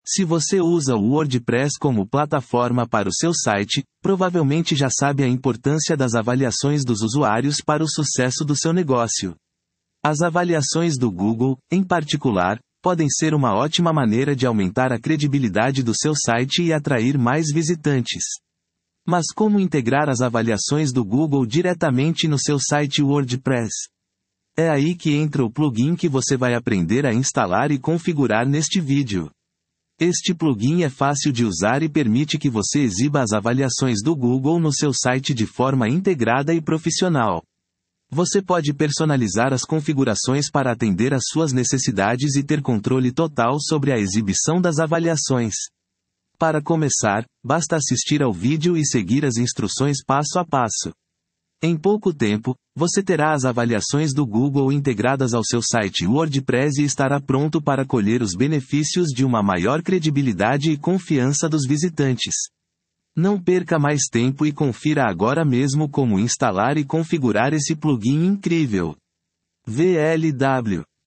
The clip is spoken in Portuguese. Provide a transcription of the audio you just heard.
Se você usa o WordPress como plataforma para o seu site, provavelmente já sabe a importância das avaliações dos usuários para o sucesso do seu negócio. As avaliações do Google, em particular, podem ser uma ótima maneira de aumentar a credibilidade do seu site e atrair mais visitantes. Mas como integrar as avaliações do Google diretamente no seu site WordPress? É aí que entra o plugin que você vai aprender a instalar e configurar neste vídeo. Este plugin é fácil de usar e permite que você exiba as avaliações do Google no seu site de forma integrada e profissional. Você pode personalizar as configurações para atender às suas necessidades e ter controle total sobre a exibição das avaliações. Para começar, basta assistir ao vídeo e seguir as instruções passo a passo. Em pouco tempo, você terá as avaliações do Google integradas ao seu site WordPress e estará pronto para colher os benefícios de uma maior credibilidade e confiança dos visitantes. Não perca mais tempo e confira agora mesmo como instalar e configurar esse plugin incrível. VLW